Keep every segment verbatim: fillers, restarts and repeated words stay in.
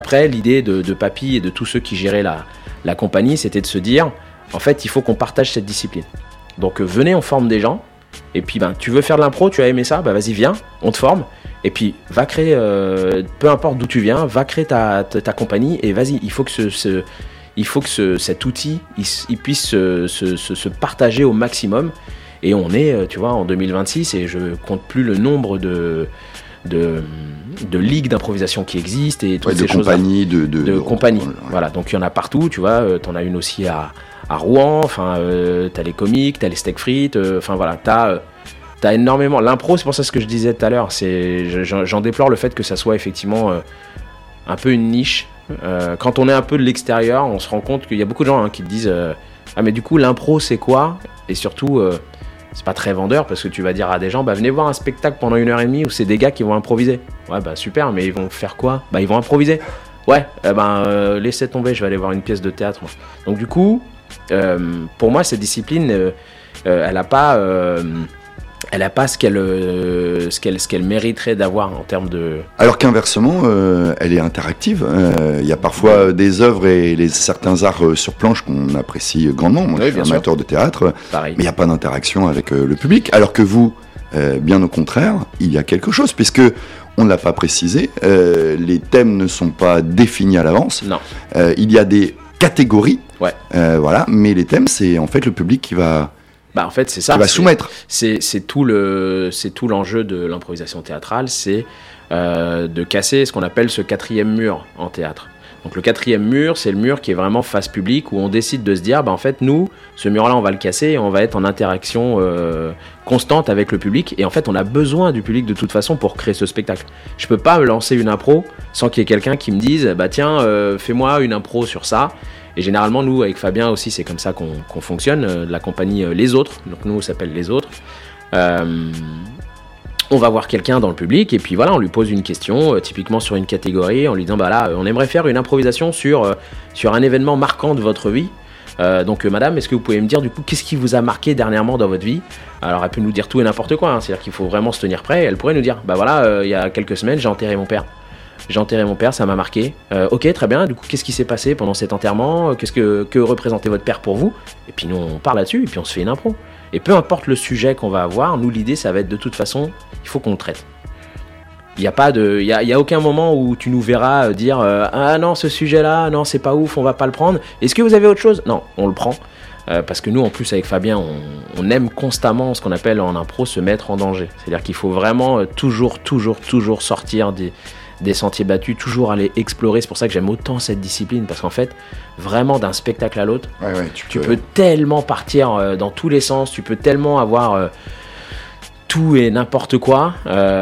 après, l'idée de, de Papy et de tous ceux qui géraient la, la compagnie, c'était de se dire, en fait, il faut qu'on partage cette discipline. Donc, euh, venez, on forme des gens. Et puis, ben, tu veux faire de l'impro, tu as aimé ça, ben, vas-y, viens, on te forme. Et puis, va créer, euh, peu importe d'où tu viens, va créer ta, ta, ta compagnie. Et vas-y, il faut que, ce, ce, il faut que ce, cet outil il, il puisse se, se, se, se partager au maximum. Et on est, tu vois, en deux mille vingt-six et je compte plus le nombre de... De, de ligues d'improvisation qui existent et toutes ouais, ces de compagnies, de, de, de, de de compagnies. Ouais. Voilà, donc il y en a partout, tu vois. Euh, t'en as une aussi à, à Rouen. Enfin, euh, t'as les comiques, t'as les steak frites. Enfin euh, voilà, t'as, euh, t'as énormément. L'impro, c'est pour ça ce que je disais tout à l'heure. C'est, j'en, j'en déplore le fait que ça soit effectivement euh, un peu une niche. Euh, quand on est un peu de l'extérieur, on se rend compte qu'il y a beaucoup de gens hein, qui te disent euh, ah mais du coup l'impro c'est quoi ? Et surtout. Euh, c'est pas très vendeur parce que tu vas dire à des gens bah venez voir un spectacle pendant une heure et demie où c'est des gars qui vont improviser. Ouais bah super, mais ils vont faire quoi ? Bah ils vont improviser. Ouais, eh ben euh, laissez tomber, je vais aller voir une pièce de théâtre. Moi. Donc du coup, euh, pour moi cette discipline, euh, euh, elle a pas, euh, elle a pas ce qu'elle, euh, ce qu'elle, ce qu'elle mériterait d'avoir en termes de. Alors qu'inversement, euh, elle est interactive. Il euh, y a parfois des œuvres et les, certains arts euh, sur planche qu'on apprécie grandement. Moi, oui, je suis amateur de théâtre, pareil. Mais il n'y a pas d'interaction avec euh, le public. Alors que vous, euh, bien au contraire, il y a quelque chose, puisque on ne l'a pas précisé. Euh, les thèmes ne sont pas définis à l'avance. Non. Euh, il y a des catégories. Ouais. Euh, voilà, mais les thèmes, c'est en fait le public qui va. Bah en fait c'est ça. Qui va c'est, soumettre. C'est, c'est tout le, c'est tout l'enjeu de l'improvisation théâtrale, c'est euh, de casser ce qu'on appelle ce quatrième mur en théâtre. Donc le quatrième mur, c'est le mur qui est vraiment face publique où on décide de se dire, bah en fait nous, ce mur-là, on va le casser et on va être en interaction euh, constante avec le public. Et en fait, on a besoin du public de toute façon pour créer ce spectacle. Je peux pas me lancer une impro sans qu'il y ait quelqu'un qui me dise, bah tiens, euh, fais-moi une impro sur ça. Et généralement, nous, avec Fabien aussi, c'est comme ça qu'on, qu'on fonctionne, euh, de la compagnie euh, Les Autres. Donc nous, on s'appelle Les Autres. Euh, on va voir quelqu'un dans le public et puis voilà, on lui pose une question, euh, typiquement sur une catégorie, en lui disant, bah là, euh, on aimerait faire une improvisation sur, euh, sur un événement marquant de votre vie. Euh, donc euh, madame, est-ce que vous pouvez me dire du coup qu'est-ce qui vous a marqué dernièrement dans votre vie ? Alors elle peut nous dire tout et n'importe quoi, hein, c'est-à-dire qu'il faut vraiment se tenir prêt. Elle pourrait nous dire, bah voilà, euh, il y a quelques semaines, j'ai enterré mon père. J'ai enterré mon père, ça m'a marqué. Euh, ok, très bien. Du coup, qu'est-ce qui s'est passé pendant cet enterrement ? Qu'est-ce que, que représentait votre père pour vous ? Et puis nous, on parle là-dessus et puis on se fait une impro. Et peu importe le sujet qu'on va avoir, nous, l'idée, ça va être de toute façon, il faut qu'on le traite. Il n'y a pas de, il y a, il y a aucun moment où tu nous verras dire euh, ah non, ce sujet-là, non, c'est pas ouf, on va pas le prendre. Est-ce que vous avez autre chose ? Non, on le prend. Euh, parce que nous, en plus, avec Fabien, on, on aime constamment ce qu'on appelle en impro se mettre en danger. C'est-à-dire qu'il faut vraiment euh, toujours, toujours, toujours sortir des des sentiers battus, toujours aller explorer. C'est pour ça que j'aime autant cette discipline, parce qu'en fait, vraiment d'un spectacle à l'autre, ouais, ouais, tu, tu peux... peux tellement partir euh, dans tous les sens, tu peux tellement avoir euh, tout et n'importe quoi.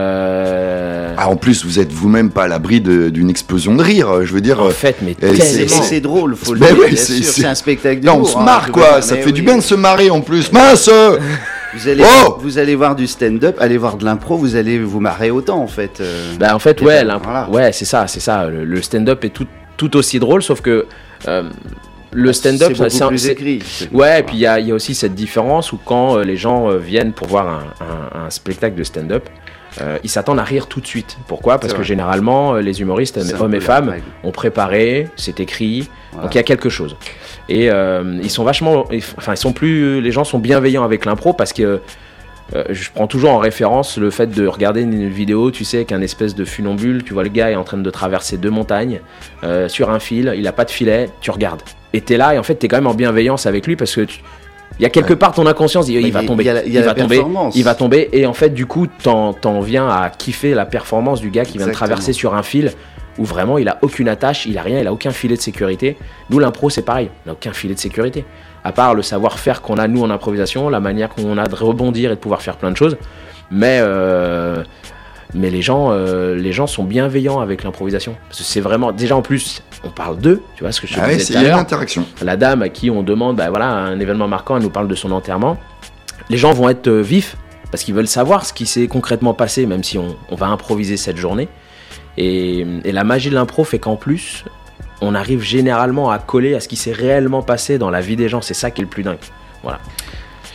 Euh... Ah, en plus, vous êtes vous-même pas à l'abri de, d'une explosion de rire, je veux dire. En fait, mais euh, c'est, c'est, c'est drôle, faut le ben dire, oui, bien c'est, sûr, c'est... c'est un spectacle de non, jour, on se hein, marre, quoi, dire, ça fait oui. du bien de se marrer en plus. Mince. Vous allez, oh vous allez voir du stand-up, allez voir de l'impro, vous allez vous marrer autant en fait. Euh, bah en fait ouais, ben, voilà. ouais c'est ça, c'est ça. Le, le stand-up est tout, tout aussi drôle, sauf que euh, le stand-up c'est beaucoup c'est, plus c'est, écrit. C'est, ouais, et puis il y a, y a aussi cette différence où quand euh, les gens euh, viennent pour voir un, un, un spectacle de stand-up, euh, ils s'attendent à rire tout de suite. Pourquoi ? Parce c'est que vrai. Généralement euh, les humoristes, c'est hommes et femmes, ont préparé, c'est écrit, voilà. Donc il y a quelque chose. Et euh, ils sont vachement, enfin ils sont plus, les gens sont bienveillants avec l'impro parce que euh, je prends toujours en référence le fait de regarder une vidéo, tu sais, qu'un espèce de funambule, tu vois le gars est en train de traverser deux montagnes euh, sur un fil, il a pas de filet, tu regardes. Et t'es là et en fait t'es quand même en bienveillance avec lui parce que tu, il y a quelque ouais. part ton inconscience, il, il va tomber, il, y a, il, y a il va tomber, il va tomber et en fait du coup t'en, t'en viens à kiffer la performance du gars qui vient Exactement. de traverser sur un fil. Où vraiment il a aucune attache, il a rien, il a aucun filet de sécurité. Nous l'impro c'est pareil, on n'a aucun filet de sécurité. À part le savoir-faire qu'on a nous en improvisation, la manière qu'on a de rebondir et de pouvoir faire plein de choses. Mais, euh, mais les, gens, euh, les gens sont bienveillants avec l'improvisation. Parce que c'est vraiment, déjà en plus, on parle d'eux, tu vois ce que je te ah disais ouais, tout à l'heure. Il y a une interaction. La dame à qui on demande, bah voilà, un événement marquant, elle nous parle de son enterrement. Les gens vont être euh, vifs parce qu'ils veulent savoir ce qui s'est concrètement passé, même si on, on va improviser cette journée. Et, et la magie de l'impro fait qu'en plus, on arrive généralement à coller à ce qui s'est réellement passé dans la vie des gens. C'est ça qui est le plus dingue. Voilà.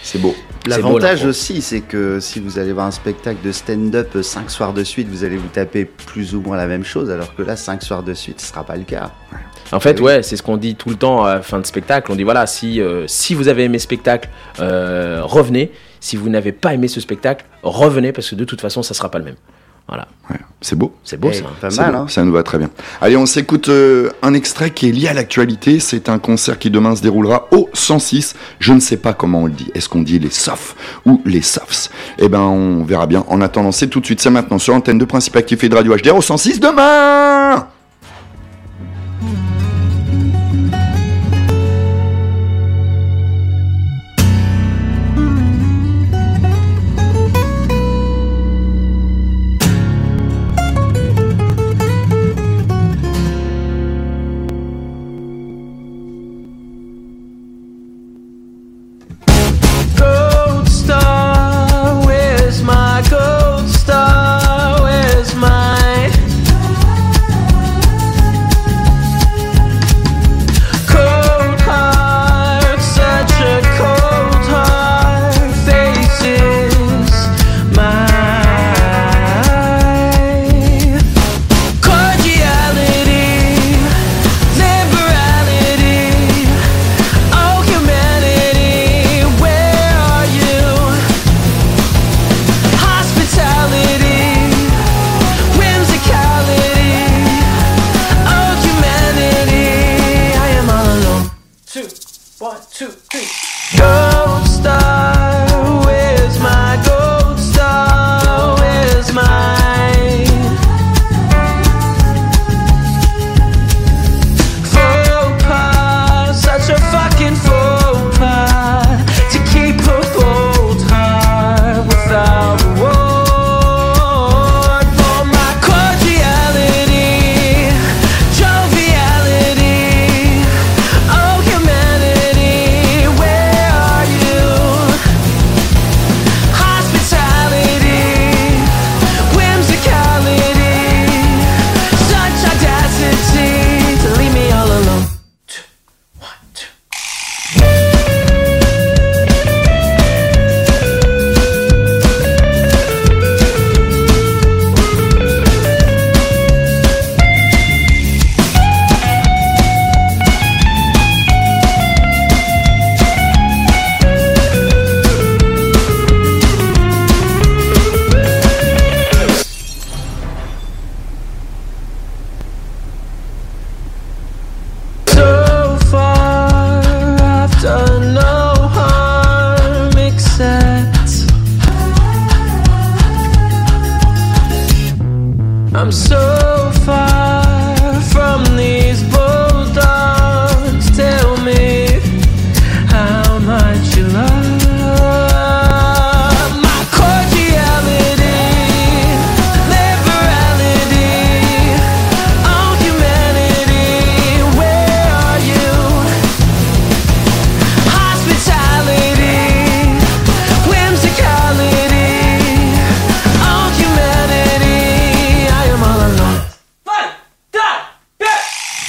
C'est beau. L'avantage beau, aussi, c'est que si vous allez voir un spectacle de stand-up cinq soirs de suite, vous allez vous taper plus ou moins la même chose, alors que là, cinq soirs de suite, ce ne sera pas le cas. En fait, oui. ouais, c'est ce qu'on dit tout le temps à la fin de spectacle. On dit voilà, si, euh, si vous avez aimé ce spectacle, euh, revenez. Si vous n'avez pas aimé ce spectacle, revenez parce que de toute façon, ça ne sera pas le même. Voilà. Ouais, c'est beau. C'est beau, Et ça. Pas C'est mal, beau. hein. Ça nous va très bien. Allez, on s'écoute euh, un extrait qui est lié à l'actualité. C'est un concert qui demain se déroulera au cent six. Je ne sais pas comment on le dit. Est-ce qu'on dit les sofs ou les sofs? Eh ben, on verra bien. En attendant, c'est tout de suite, c'est maintenant sur l'antenne de Principe Actif et de Radio H D R au cent six demain. I'm so far from these bulldogs. Tell me how much you love my cordiality, liberality, oh humanity. Where are you? Hospitality, whimsicality, oh humanity. I am all alone. Fight, die, bet.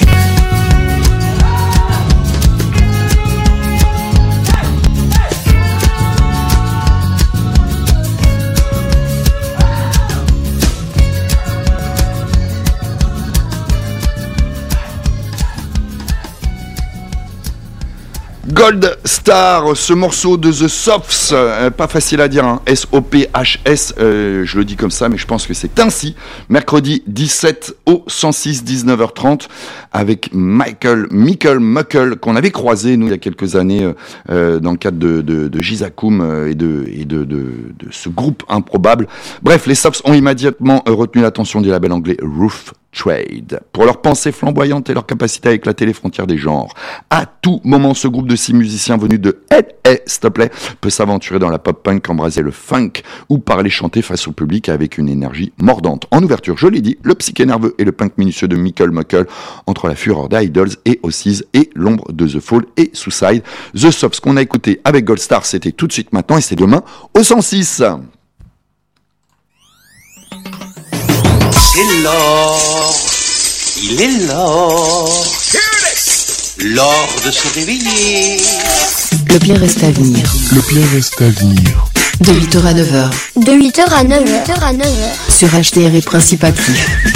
Gold Star, ce morceau de The Sophs, euh, pas facile à dire, hein, S O P H S, euh, je le dis comme ça, mais je pense que c'est ainsi. Mercredi dix-sept au cent six, dix-neuf heures trente, avec Michael, Michael Muckle, qu'on avait croisé, nous, il y a quelques années, euh, euh, dans le cadre de, de, de Gizakoum euh, et, de, et de, de, de ce groupe improbable. Bref, les Sophs ont immédiatement euh, retenu l'attention du label anglais Roof Trade, pour leur pensée flamboyante et leur capacité à éclater les frontières des genres. À tout moment, ce groupe de six musiciens venus de Hey, hey, s'il te plaît, peut s'aventurer dans la pop-punk, embraser le funk ou parler chanter face au public avec une énergie mordante. En ouverture, je l'ai dit, le psyché nerveux et le punk minutieux de Michael Muckle, entre la fureur d'Idols et Ossies et l'ombre de The Fall et Suicide. The Sophs qu'on a écouté avec Gold Star, c'était tout de suite maintenant et c'est demain au cent six. C'est l'or, il est l'or, l'or de se réveiller. Le plein reste à venir. Le plein reste à venir. De huit heures à neuf heures. De huit heures à neuf heures. Sur H D R et Principe Actif.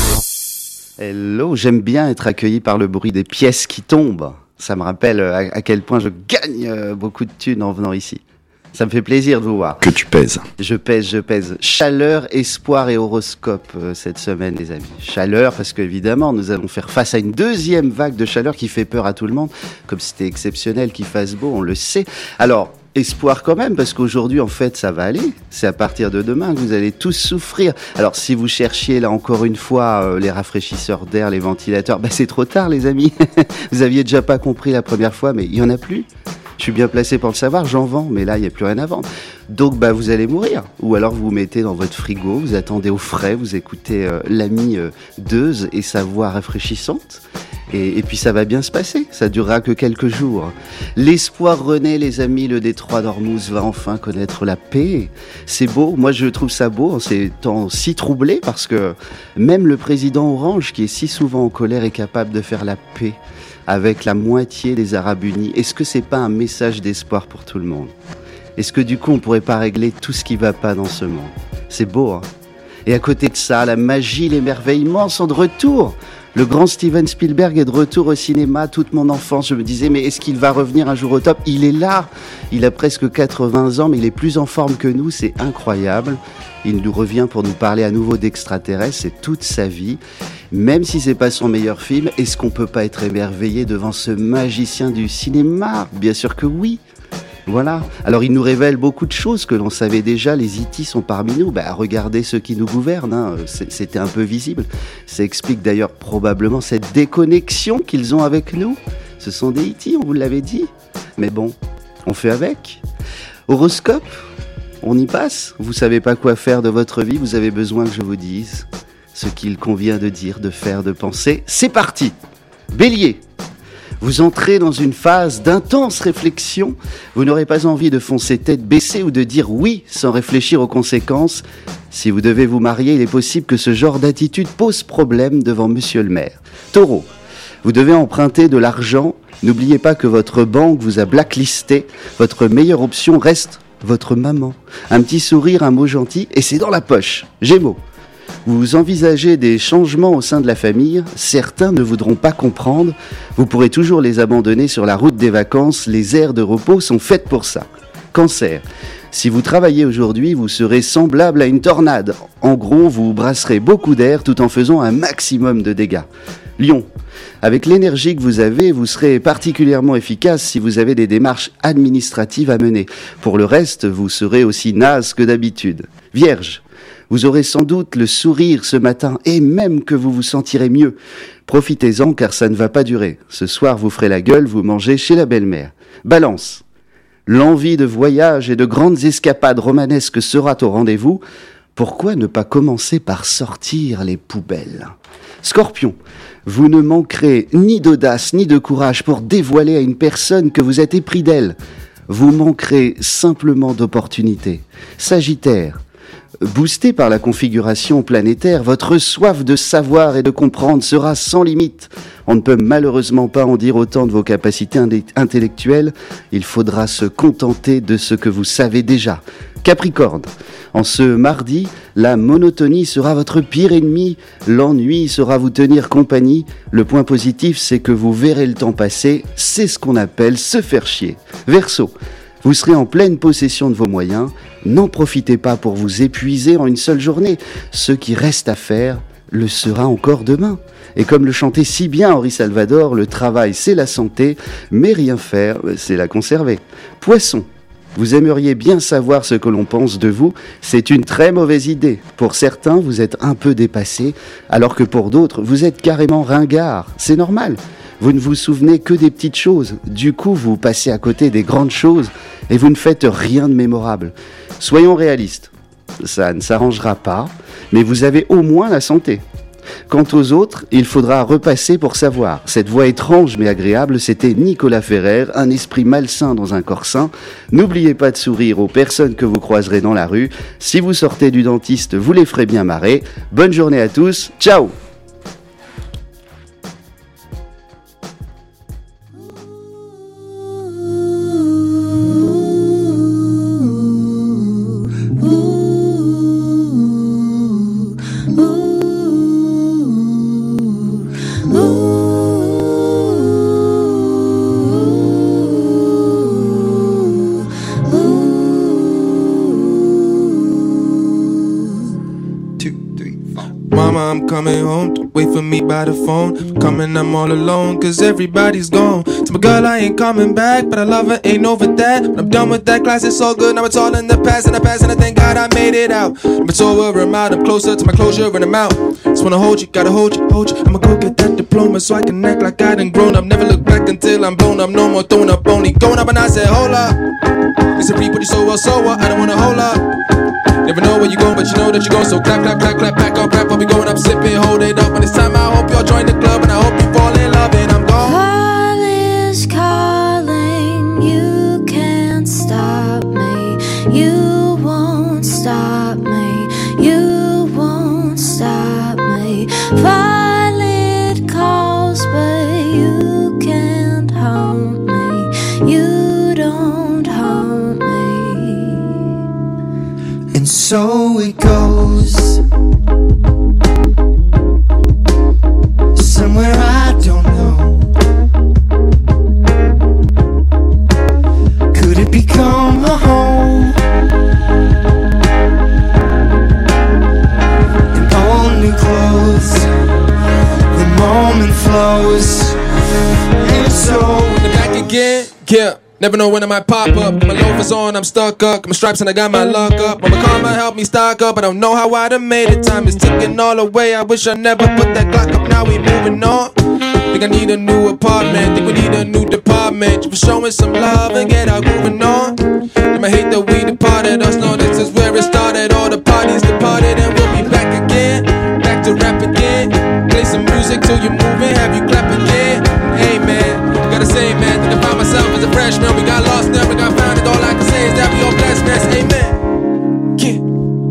Hello, j'aime bien être accueilli par le bruit des pièces qui tombent. Ça me rappelle à, à quel point je gagne euh, beaucoup de thunes en venant ici. Ça me fait plaisir de vous voir. Que tu pèses. Je pèse, je pèse. Chaleur, espoir et horoscope euh, cette semaine, les amis. Chaleur, parce qu'évidemment, nous allons faire face à une deuxième vague de chaleur qui fait peur à tout le monde. Comme c'était exceptionnel qu'il fasse beau, on le sait. Alors, espoir quand même, parce qu'aujourd'hui, en fait, ça va aller. C'est à partir de demain que vous allez tous souffrir. Alors, si vous cherchiez, là, encore une fois, euh, les rafraîchisseurs d'air, les ventilateurs, bah, c'est trop tard, les amis. Vous aviez déjà pas compris la première fois, mais il y en a plus. Je suis bien placé pour le savoir, j'en vends, mais là, il n'y a plus rien à vendre. Donc, bah, vous allez mourir. Ou alors, vous vous mettez dans votre frigo, vous attendez au frais, vous écoutez euh, l'ami euh, Deuze et sa voix rafraîchissante. Et, et puis, ça va bien se passer. Ça durera que quelques jours. L'espoir renaît, les amis. Le détroit d'Ormuz va enfin connaître la paix. C'est beau. Moi, je trouve ça beau en ces temps si troublés, parce que même le président Orange, qui est si souvent en colère, est capable de faire la paix avec la moitié des Arabes unis. Est-ce que c'est pas un message d'espoir pour tout le monde? Est-ce que du coup on pourrait pas régler tout ce qui va pas dans ce monde? C'est beau, hein? Et à côté de ça, la magie, l'émerveillement sont de retour. Le grand Steven Spielberg est de retour au cinéma. Toute mon enfance, je me disais, mais est-ce qu'il va revenir un jour au top? Il est là. Il a presque quatre-vingts ans, mais il est plus en forme que nous. C'est incroyable. Il nous revient pour nous parler à nouveau d'extraterrestres. C'est toute sa vie. Même si c'est pas son meilleur film, est-ce qu'on peut pas être émerveillé devant ce magicien du cinéma? Bien sûr que oui. Voilà. Alors il nous révèle beaucoup de choses que l'on savait déjà. Les E T sont parmi nous. Bah, regardez ceux qui nous gouvernent, hein. C'était un peu visible. Ça explique d'ailleurs probablement cette déconnexion qu'ils ont avec nous. Ce sont des E T, on vous l'avait dit. Mais bon, on fait avec. Horoscope, on y passe. Vous savez pas quoi faire de votre vie, vous avez besoin que je vous dise ce qu'il convient de dire, de faire, de penser. C'est parti. Bélier. Vous entrez dans une phase d'intense réflexion. Vous n'aurez pas envie de foncer tête baissée ou de dire oui sans réfléchir aux conséquences. Si vous devez vous marier, il est possible que ce genre d'attitude pose problème devant monsieur le maire. Taureau, vous devez emprunter de l'argent. N'oubliez pas que votre banque vous a blacklisté. Votre meilleure option reste votre maman. Un petit sourire, un mot gentil et c'est dans la poche. Gémeaux. Vous envisagez des changements au sein de la famille, certains ne voudront pas comprendre, vous pourrez toujours les abandonner sur la route des vacances, les aires de repos sont faites pour ça. Cancer, si vous travaillez aujourd'hui, vous serez semblable à une tornade. En gros, vous brasserez beaucoup d'air tout en faisant un maximum de dégâts. Lion, avec l'énergie que vous avez, vous serez particulièrement efficace si vous avez des démarches administratives à mener. Pour le reste, vous serez aussi naze que d'habitude. Vierge, vous aurez sans doute le sourire ce matin et même que vous vous sentirez mieux. Profitez-en car ça ne va pas durer. Ce soir, vous ferez la gueule, vous mangez chez la belle-mère. Balance. L'envie de voyage et de grandes escapades romanesques sera au rendez-vous. Pourquoi ne pas commencer par sortir les poubelles? Scorpion. Vous ne manquerez ni d'audace ni de courage pour dévoiler à une personne que vous êtes épris d'elle. Vous manquerez simplement d'opportunités. Sagittaire. Boosté par la configuration planétaire, votre soif de savoir et de comprendre sera sans limite. On ne peut malheureusement pas en dire autant de vos capacités intellectuelles. Il faudra se contenter de ce que vous savez déjà. Capricorne, en ce mardi, la monotonie sera votre pire ennemi. L'ennui sera vous tenir compagnie. Le point positif, c'est que vous verrez le temps passer. C'est ce qu'on appelle se faire chier. Verseau, vous serez en pleine possession de vos moyens. N'en profitez pas pour vous épuiser en une seule journée. Ce qui reste à faire le sera encore demain. Et comme le chantait si bien Henri Salvador, le travail c'est la santé, mais rien faire, c'est la conserver. Poisson, vous aimeriez bien savoir ce que l'on pense de vous, c'est une très mauvaise idée. Pour certains, vous êtes un peu dépassé, alors que pour d'autres, vous êtes carrément ringard. C'est normal. Vous ne vous souvenez que des petites choses. Du coup, vous passez à côté des grandes choses et vous ne faites rien de mémorable. Soyons réalistes. Ça ne s'arrangera pas, mais vous avez au moins la santé. Quant aux autres, il faudra repasser pour savoir. Cette voix étrange mais agréable, c'était Nicolas Ferrer, un esprit malsain dans un corps sain. N'oubliez pas de sourire aux personnes que vous croiserez dans la rue. Si vous sortez du dentiste, vous les ferez bien marrer. Bonne journée à tous, ciao! coming home. Don't wait for me by the phone. Coming, I'm all alone, cause everybody's gone. To my girl, I ain't coming back, but I love her, ain't over that. But I'm done with that class, it's all good. Now it's all in the past, in the past, and I thank God I made it out. It's over, I'm out, I'm closer to my closure, and I'm out. Just wanna hold you, gotta hold you, hold you. I'ma go get that diploma so I can act like I done grown up. Never look back until I'm blown up, no more throwing up, only going up. And I said, hold up. It's a everybody so well, so what? I don't wanna hold up. Never know where you going, but you know that you're going. So clap, clap, clap, clap, back up, rap, I'll be going up, sipping, hold it up. When it's time, I hope y'all join the club, and I hope you fall in love, and I'm gone. Fall is calling, you can't stop me. You won't stop me. You won't stop me. Violet calls, but you can't haunt me. You don't haunt me. And so it goes, somewhere I don't know. Could it become a home? And all new clothes, the moment flows. And so in the back again, yeah. Never know when I might pop up. My loafers on, I'm stuck up. My stripes and I got my luck up. Mama karma help me stock up. I don't know how I'd have made it. Time is ticking all away. I wish I never put that clock up. Now we moving on. Think I need a new apartment. Think we need a new department. For showing some love and get out moving on. Them I hate that we departed. Us know this is where it started. All the parties departed and we'll be back again. Back to rap again. Play some music till you're moving. Have you clap again? Hey man. Gotta say, man, think I found myself as a freshman. We got lost, never got found. And all I can say is that we all blessed, man. Amen. Yeah.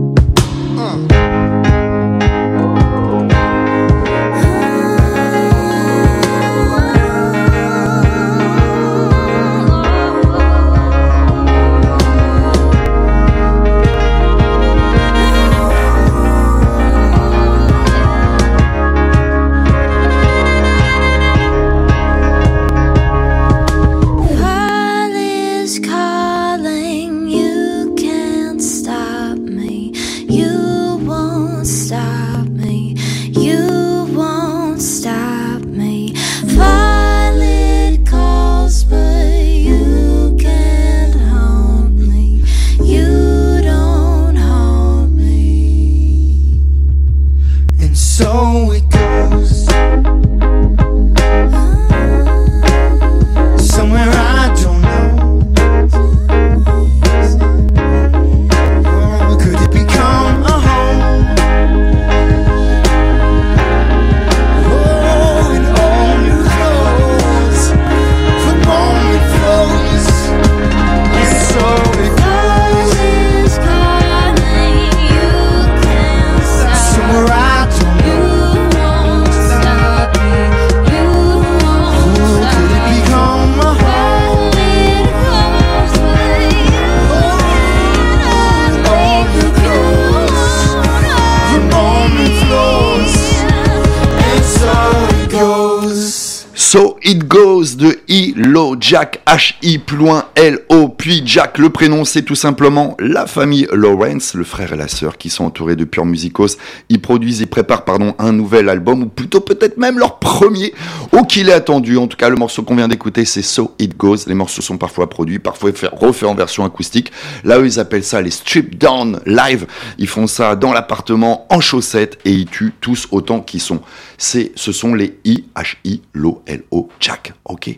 So It Goes de Hi-Lo Jack, H I plus loin L O, puis Jack, le prénom c'est tout simplement la famille Lawrence, le frère et la sœur qui sont entourés de purs musicos. Ils produisent et préparent pardon, un nouvel album, ou plutôt peut-être même leur premier, au qu'il est attendu. En tout cas, le morceau qu'on vient d'écouter c'est So It Goes. Les morceaux sont parfois produits, parfois refaits en version acoustique. Là eux ils appellent ça les Strip Down Live. Ils font ça dans l'appartement en chaussettes et ils tuent tous autant qu'ils sont. C'est, ce sont les I H I L O L O Jack, ok.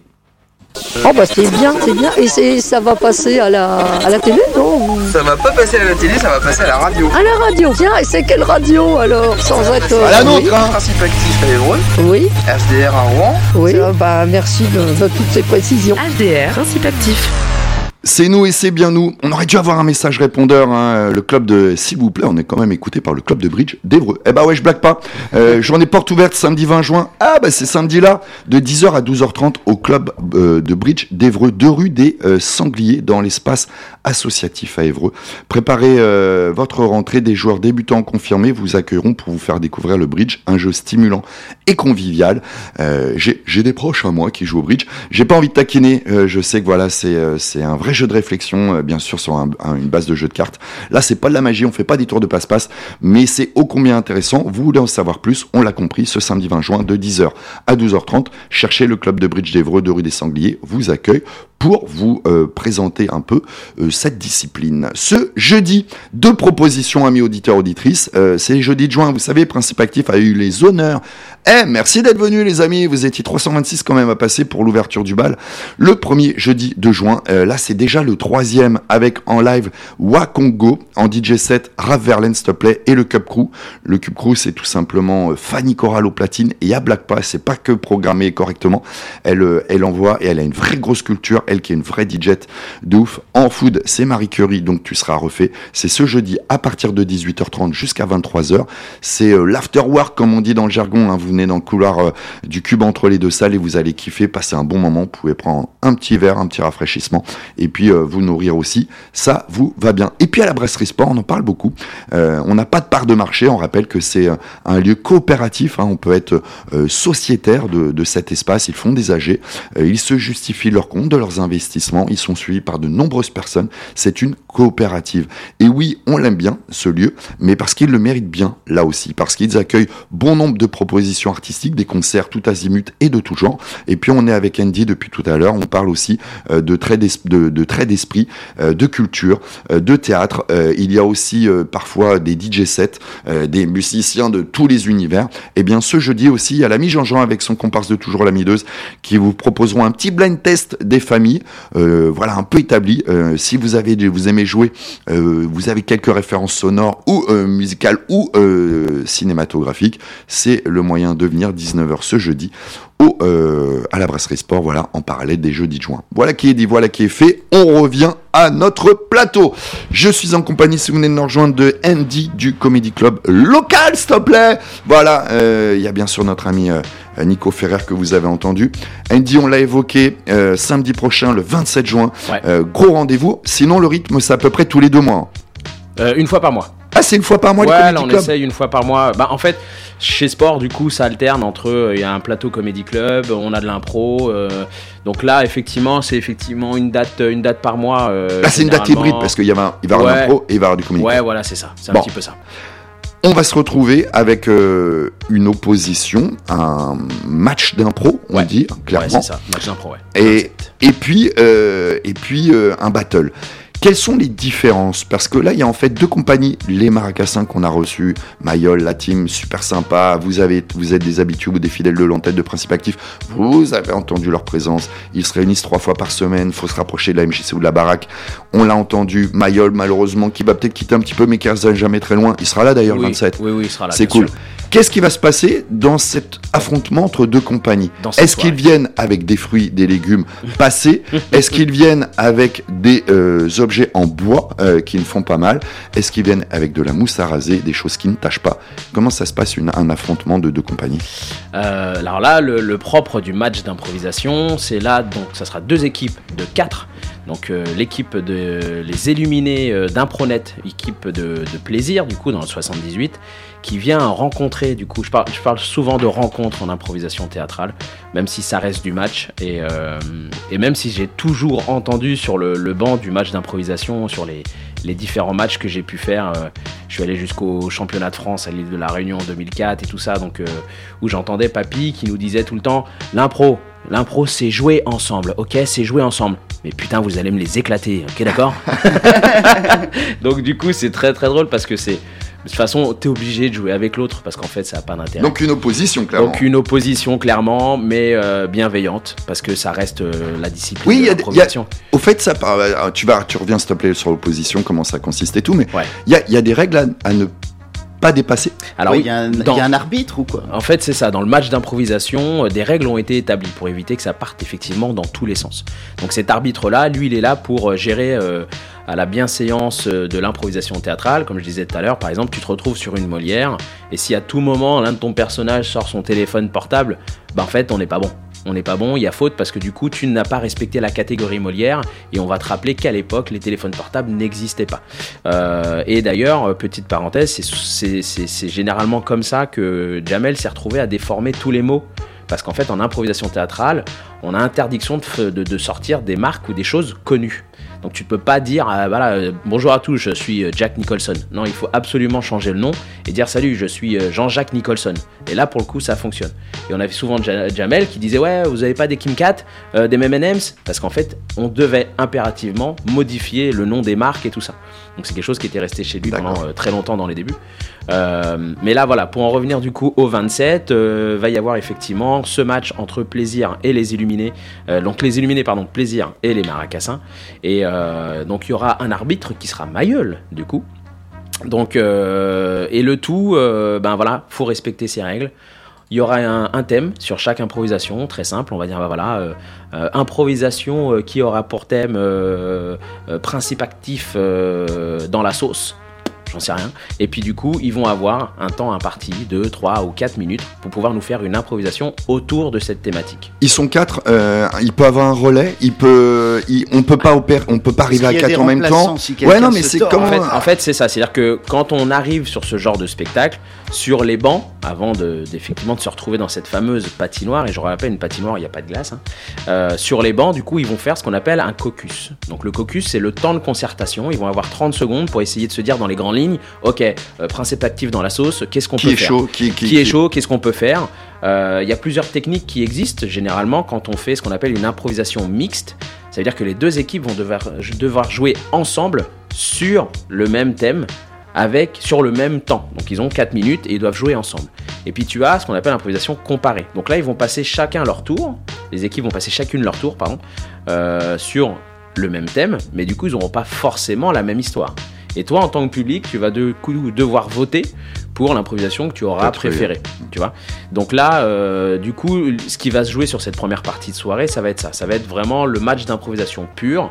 Oh bah c'est bien, c'est bien. Et c'est, ça va passer à la, à la télé, non? Ça va pas passer à la télé, ça va passer à la radio. À la radio, tiens, et c'est quelle radio alors? Sans être... À la nôtre, oui. Hein. Principe actif à Évreux. Oui. H D R à Rouen. Oui, ça, bah merci de, de toutes ces précisions. H D R, principe actif. C'est nous et c'est bien nous. On aurait dû avoir un message répondeur, hein. Le club de... S'il vous plaît, on est quand même écouté par le club de bridge d'Évreux. Eh bah ouais, je blague pas. Euh, journée porte ouverte samedi vingt juin. Ah bah c'est samedi là, de dix heures à douze heures trente au club euh, de bridge d'Évreux, deux rue des euh, Sangliers, dans l'espace associatif à Évreux. Préparez euh, votre rentrée. Des joueurs débutants confirmés vous accueilleront pour vous faire découvrir le bridge, un jeu stimulant et convivial. Euh, j'ai, j'ai des proches à moi qui jouent au bridge. J'ai pas envie de taquiner. Euh, je sais que voilà, c'est, euh, c'est un vrai vrai jeu de réflexion, euh, bien sûr, sur un, un, une base de jeu de cartes. Là, c'est pas de la magie, on fait pas des tours de passe-passe, mais c'est ô combien intéressant. Vous voulez en savoir plus, on l'a compris, ce samedi vingt juin, de dix heures à douze heures trente, cherchez le club de bridge d'Évreux de rue des Sangliers, vous accueille pour vous euh, présenter un peu euh, cette discipline. Ce jeudi, deux propositions, amis auditeurs, auditrices. Euh, c'est jeudi de juin, vous savez, Principe Actif a eu les honneurs. Eh, merci d'être venus les amis, vous étiez trois cent vingt-six quand même à passer pour l'ouverture du bal. Le premier jeudi de juin, euh, là c'est déjà le troisième avec en live Wakongo, en D J set, Raph Verlaine s'il te plaît, et le Cup Crew. Le Cup Crew c'est tout simplement euh, Fanny Corral au platine et à Black Pass, c'est pas que programmé correctement, elle, euh, elle envoie et elle a une vraie grosse culture, elle qui est une vraie D J de ouf. En food, c'est Marie Curie, donc tu seras refait. C'est ce jeudi à partir de dix-huit heures trente jusqu'à vingt-trois heures. C'est euh, l'afterwork comme on dit dans le jargon, hein. Vous venez dans le couloir euh, du cube entre les deux salles et vous allez kiffer, passer un bon moment. Vous pouvez prendre un petit verre, un petit rafraîchissement et puis euh, vous nourrir aussi. Ça vous va bien. Et puis à la Brasserie Sport, on en parle beaucoup. Euh, on n'a pas de part de marché. On rappelle que c'est euh, un lieu coopératif. Hein. On peut être euh, sociétaire de, de cet espace. Ils font des A G. Euh, ils se justifient leur compte, de leurs investissements. Ils sont suivis par de nombreuses personnes. C'est une coopérative. Et oui, on l'aime bien, ce lieu, mais parce qu'ils le méritent bien, là aussi. Parce qu'ils accueillent bon nombre de propositions artistiques, des concerts tout azimut et de tout genre. Et puis on est avec Andy depuis tout à l'heure. On parle aussi euh, de traits de, de traits d'esprit, euh, de culture, euh, de théâtre. Euh, il y a aussi euh, parfois des D J sets, euh, des musiciens de tous les univers. Et bien ce jeudi aussi, il y a l'ami Jean-Jean avec son comparse de toujours la mideuse qui vous proposeront un petit blind test des familles. Euh, voilà, un peu établi. Euh, si vous avez, vous aimez jouer, euh, vous avez quelques références sonores ou euh, musicales ou euh, cinématographiques, c'est le moyen de venir dix-neuf heures ce jeudi au, euh, à la Brasserie Sport, voilà, en parallèle des jeudis de juin. Voilà qui est dit, voilà qui est fait. On revient à notre plateau. Je suis en compagnie, si vous venez de nous rejoindre, de Andy du Comedy Club local, s'il te plaît. Voilà, il euh, y a bien sûr notre ami euh, Nico Ferrer que vous avez entendu. Andy, on l'a évoqué, euh, samedi prochain, le vingt-sept juin. Ouais. Euh, gros rendez-vous. Sinon, le rythme, c'est à peu près tous les deux mois. Euh, une fois par mois. Ah, c'est une fois par mois, ouais, le Comedy là, on Club. essaye une fois par mois. Bah, en fait, chez Sport, du coup, ça alterne entre. Il y a un plateau Comedy Club, on a de l'impro. Euh, donc là, effectivement, c'est effectivement une date, une date par mois. Euh, là, c'est une date hybride parce qu'il y a, il va y avoir ouais. de l'impro et il va y avoir du Comedy ouais, Club. Ouais, voilà, c'est ça. C'est un bon. petit peu ça. On va se retrouver avec euh, une opposition, un match d'impro, on ouais. dit clairement. Ouais, c'est ça, match d'impro, ouais. Et, et puis, euh, et puis euh, un battle. Quelles sont les différences ? Parce que là, il y a en fait deux compagnies, les Maracassins qu'on a reçus, Mayol, la team, super sympa, vous, avez, vous êtes des habitués ou des fidèles de l'antenne de Principe Actif, vous avez entendu leur présence, ils se réunissent trois fois par semaine, il faut se rapprocher de la M J C ou de la baraque, on l'a entendu, Mayol malheureusement, qui va peut-être quitter un petit peu, mais qui reste jamais très loin, il sera là d'ailleurs oui, le vingt-sept, oui, oui, il sera là, c'est cool. Sûr. Qu'est-ce qui va se passer dans cet affrontement entre deux compagnies ? Est-ce soirée. qu'ils viennent avec des fruits, des légumes passés ? Est-ce qu'ils viennent avec des euh, objets en bois euh, qui ne font pas mal ? Est-ce qu'ils viennent avec de la mousse à raser, des choses qui ne tâchent pas ? Comment ça se passe une, un affrontement de deux compagnies ? euh, Alors là, le, le propre du match d'improvisation, c'est là, donc ça sera deux équipes de quatre. Donc euh, l'équipe de les Illuminés euh, d'Impronet, équipe de, de plaisir du coup dans le soixante-dix-huit, qui vient rencontrer du coup, je parle, je parle souvent de rencontres en improvisation théâtrale, même si ça reste du match et, euh, et même si j'ai toujours entendu sur le, le banc du match d'improvisation, sur les, les différents matchs que j'ai pu faire, euh, je suis allé jusqu'au championnat de France à l'île de la Réunion en deux mille quatre et tout ça, donc euh, où j'entendais Papy qui nous disait tout le temps l'impro. L'impro, c'est jouer ensemble, ok ? C'est jouer ensemble. Mais putain, vous allez me les éclater, ok, d'accord ? Donc du coup, c'est très très drôle parce que c'est... De toute façon, t'es obligé de jouer avec l'autre parce qu'en fait, ça n'a pas d'intérêt. Donc une opposition, clairement. Donc une opposition, clairement, mais euh, bienveillante parce que ça reste euh, la discipline oui, de l'improvisation. Oui, au fait, ça, tu, vas, tu reviens s'il te plaît sur l'opposition, comment ça consiste et tout, mais il ouais. y, a, y a des règles à, à ne pas dépasser. Alors il oui, y, y a un arbitre ou quoi ? En fait, c'est ça. Dans le match d'improvisation, des règles ont été établies pour éviter que ça parte effectivement dans tous les sens. Donc cet arbitre-là, lui, il est là pour gérer euh, à la bienséance de l'improvisation théâtrale. Comme je disais tout à l'heure, par exemple, tu te retrouves sur une Molière et si à tout moment l'un de ton personnage sort son téléphone portable, bah en fait, on n'est pas bon. On n'est pas bon, il y a faute parce que du coup tu n'as pas respecté la catégorie Molière et on va te rappeler qu'à l'époque les téléphones portables n'existaient pas. Euh, et d'ailleurs, petite parenthèse, c'est, c'est, c'est, c'est généralement comme ça que Jamel s'est retrouvé à déformer tous les mots. Parce qu'en fait en improvisation théâtrale, on a interdiction de, de, de sortir des marques ou des choses connues. Donc tu peux pas dire euh, voilà euh, bonjour à tous, je suis Jack Nicholson. Non, il faut absolument changer le nom et dire salut, je suis Jean-Jacques Nicholson. Et là pour le coup ça fonctionne. Et on avait souvent Jamel qui disait ouais, vous avez pas des Kim Cat, euh, des M and M's, parce qu'en fait on devait impérativement modifier le nom des marques et tout ça. Donc c'est quelque chose qui était resté chez lui D'accord. pendant euh, très longtemps dans les débuts. Euh, mais là voilà, pour en revenir du coup au vingt-sept, euh, va y avoir effectivement ce match entre Plaisir et les Illuminés. Euh, donc les Illuminés pardon, Plaisir et les Maracassins. Et euh, donc il y aura un arbitre qui sera Mayol du coup. Donc euh, et le tout, euh, ben voilà, faut respecter ces règles. Il y aura un, un thème sur chaque improvisation, très simple, on va dire bah voilà, euh, euh, improvisation euh, qui aura pour thème euh, euh, principe actif euh, dans la sauce, j'en sais rien. Et puis du coup, ils vont avoir un temps imparti de trois ou quatre minutes pour pouvoir nous faire une improvisation autour de cette thématique. Ils sont quatre, euh, il peut avoir un relais, il peut, il, on peut pas opérer, on peut pas arriver à quatre en même temps. Si ouais, non, mais c'est tord, comme en fait, en fait, c'est ça, c'est-à-dire que quand on arrive sur ce genre de spectacle, sur les bancs, avant de, d'effectivement de se retrouver dans cette fameuse patinoire, et je rappelle une patinoire, il n'y a pas de glace, hein, euh, sur les bancs, du coup, ils vont faire ce qu'on appelle un caucus. Donc le caucus, c'est le temps de concertation. Ils vont avoir trente secondes pour essayer de se dire dans les grandes lignes, ok, euh, principe actif dans la sauce, qu'est-ce qu'on qui peut est faire chaud, qui, qui, qui, qui est chaud, qu'est-ce qu'on peut faire. Il euh, y a plusieurs techniques qui existent généralement quand on fait ce qu'on appelle une improvisation mixte. Ça veut dire que les deux équipes vont devoir, devoir jouer ensemble sur le même thème, avec sur le même temps. Donc ils ont quatre minutes et ils doivent jouer ensemble. Et puis tu as ce qu'on appelle l'improvisation comparée. Donc là ils vont passer chacun leur tour, les équipes vont passer chacune leur tour, pardon, euh, sur le même thème, mais du coup ils n'auront pas forcément la même histoire. Et toi en tant que public, tu vas de coup devoir voter pour l'improvisation que tu auras préférée, tu vois. Donc là, euh, du coup, ce qui va se jouer sur cette première partie de soirée, ça va être ça. Ça va être vraiment le match d'improvisation pur,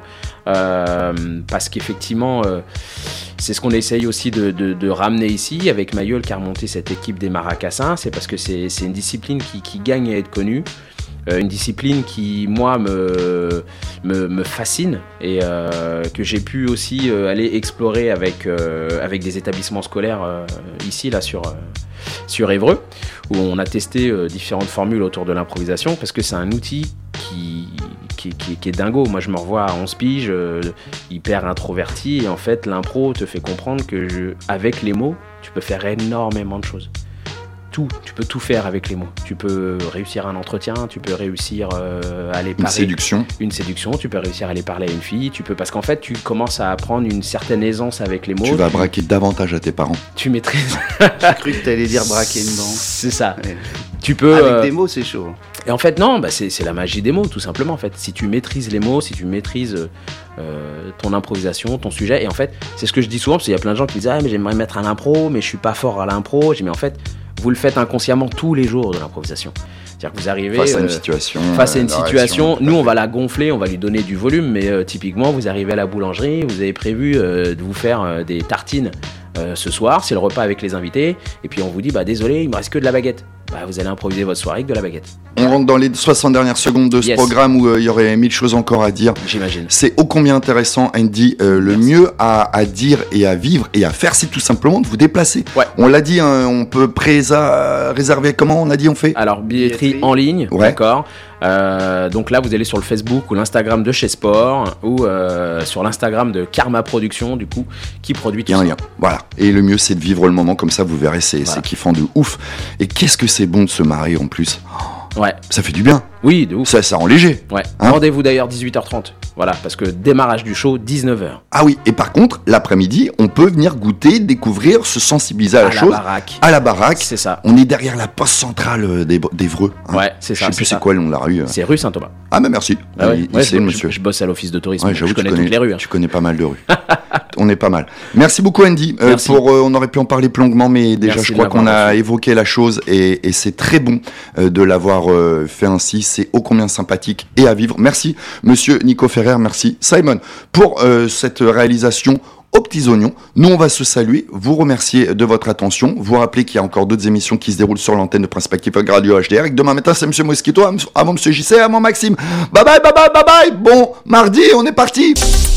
euh, parce qu'effectivement, euh, c'est ce qu'on essaye aussi de, de, de ramener ici avec Mayol qui a remonté cette équipe des Maracassins. C'est parce que c'est, c'est une discipline qui, qui gagne à être connue. Euh, une discipline qui, moi, me, me, me fascine et euh, que j'ai pu aussi euh, aller explorer avec, euh, avec des établissements scolaires euh, ici, là, sur, euh, sur Évreux, où on a testé euh, différentes formules autour de l'improvisation, parce que c'est un outil qui, qui, qui, qui est dingo. Moi, je me revois à onze piges, euh, hyper introverti, et en fait, l'impro te fait comprendre que, je, avec les mots, tu peux faire énormément de choses. Tout, tu peux tout faire avec les mots. Tu peux réussir un entretien, tu peux réussir euh, à aller parler. Une séduction. Une séduction, tu peux réussir à aller parler à une fille, tu peux, parce qu'en fait, tu commences à apprendre une certaine aisance avec les mots. Tu vas tu... braquer davantage à tes parents. Tu maîtrises. J'ai cru que t'allais dire braquer une banque. C'est ça. Ouais. Tu peux. Avec euh... des mots, c'est chaud. Et en fait, non, bah c'est, c'est la magie des mots, tout simplement. En fait, si tu maîtrises les mots, si tu maîtrises euh, ton improvisation, ton sujet, et en fait, c'est ce que je dis souvent, parce qu'il y a plein de gens qui disent ah mais j'aimerais mettre à l'impro, mais je suis pas fort à l'impro. Je dis mais en fait, vous le faites inconsciemment tous les jours de l'improvisation. C'est-à-dire que vous arrivez face à une euh, situation, face à une euh, situation. Nous, on va la gonfler, on va lui donner du volume, mais euh, typiquement, vous arrivez à la boulangerie, vous avez prévu euh, de vous faire euh, des tartines euh, ce soir, c'est le repas avec les invités, et puis on vous dit bah désolé, il me reste que de la baguette. Bah, vous allez improviser votre soirée avec de la baguette. On rentre dans les soixante dernières secondes de ce yes. programme où il euh, y aurait mille choses encore à dire. J'imagine. C'est ô combien intéressant, Andy. Euh, le Merci. mieux à, à dire et à vivre et à faire, c'est tout simplement de vous déplacer. Ouais. On l'a dit, hein, on peut présa- réserver. Comment on a dit on fait ? Alors, billetterie, billetterie. en ligne, ouais. D'accord. Euh, donc là, vous allez sur le Facebook ou l'Instagram de Chez Sport ou euh, sur l'Instagram de Karma Production, du coup, qui produit tout ça. Il y a un lien. Voilà. Et le mieux, c'est de vivre le moment comme ça. Vous verrez, c'est, voilà. c'est kiffant de ouf. Et qu'est-ce que c'est bon de se marrer en plus. Ouais. Ça fait du bien. Oui, de ouf. Ça, ça rend léger. Ouais. Hein Rendez-vous d'ailleurs dix-huit heures trente. Voilà, parce que démarrage du show, dix-neuf heures. Ah oui, et par contre, l'après-midi, on peut venir goûter, découvrir, se sensibiliser à, à la, la chose. À la baraque. À la baraque. C'est ça. On est derrière la poste centrale d'Évreux. Hein. Ouais, c'est ça. Je sais plus c'est, c'est quoi le nom de la rue. Euh. C'est rue Saint-Thomas. Ah, bah merci. Ah ouais. Il, ouais, il sait, je, monsieur. Je, je bosse à l'office de tourisme. Ouais, je connais, connais toutes les rues. Hein. Tu connais pas mal de rues. On est pas mal. Merci beaucoup, Andy. Euh, pour, euh, on aurait pu en parler plus longuement, mais déjà, Merci je crois qu'on a évoqué la chose et, et c'est très bon euh, de l'avoir euh, fait ainsi. C'est ô combien sympathique et à vivre. Merci, monsieur Nico Ferrer. Merci, Simon, pour euh, cette réalisation aux petits oignons. Nous, on va se saluer, vous remercier de votre attention, vous rappeler qu'il y a encore d'autres émissions qui se déroulent sur l'antenne de Principe Actif Radio H D R. Et que demain matin, c'est monsieur Mosquito, avant monsieur J C, avant Maxime. Bye bye, bye bye, bye bye. Bon, mardi, on est parti.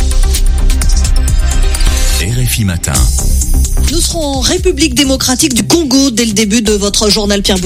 R F I Matin. Nous serons en République démocratique du Congo dès le début de votre journal Pierre Boutin.